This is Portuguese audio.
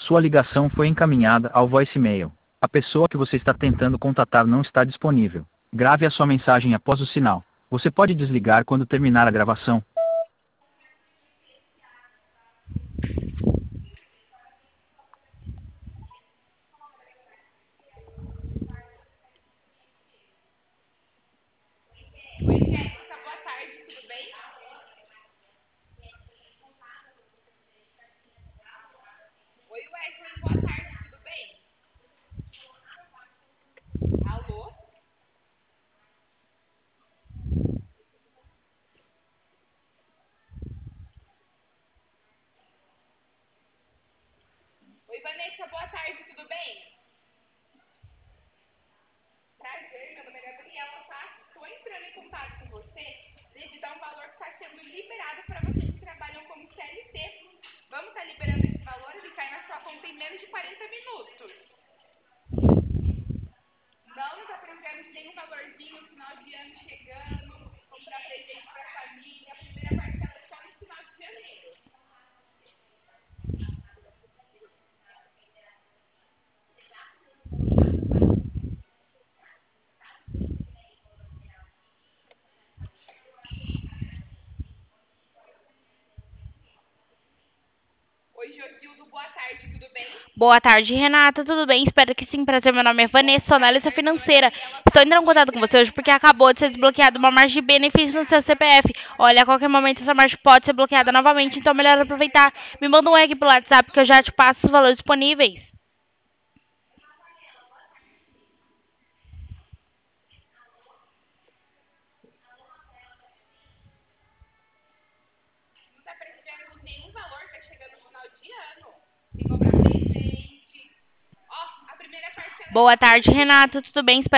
Sua ligação foi encaminhada ao voicemail. A pessoa que você está tentando contatar não está disponível. Grave a sua mensagem após o sinal. Você pode desligar quando terminar a gravação. Oi, Jéssica, boa tarde, tudo bem? Oi, Wesley, boa tarde, tudo bem? Alô? Oi, Vanessa, boa tarde, tudo bem? Prazer, meu nome é Gabriela, tá? Estou entrando em contato com você devido a um valor que está sendo liberado para vocês que trabalham como CLT. Vamos estar liberando esse valor, ele cai na sua conta em menos de 40 minutos. Não está precisando de nenhum valorzinho, final de ano chegando, comprar presente para a família, a primeira parcela é só no final de janeiro. Oi, Josildo, boa tarde, tudo bem? Boa tarde, Renata. Tudo bem? Espero que sim. Prazer. Meu nome é Vanessa, sou analista Prazer, meu nome é financeira. Gabriela, Estou tá? entrando em Tô contato com você entrando em hoje porque contato com acabou de ser você hoje porque desbloqueada uma margem de acabou de ser benefício no seu desbloqueada uma CPF. margem de Olha, a benefício qualquer no seu momento essa margem CPF. pode ser bloqueada Olha, a qualquer novamente, então é momento melhor essa margem aproveitar. pode ser Me manda um bloqueada egg pelo novamente, WhatsApp então que é eu já melhor te passo os aproveitar. valores disponíveis. Não está precisando de nenhum valor, está chegando no final de ano. Sem comprar presente. Ó, a primeira parcela é só Boa no final tarde, de Renata. janeiro. Tudo bem?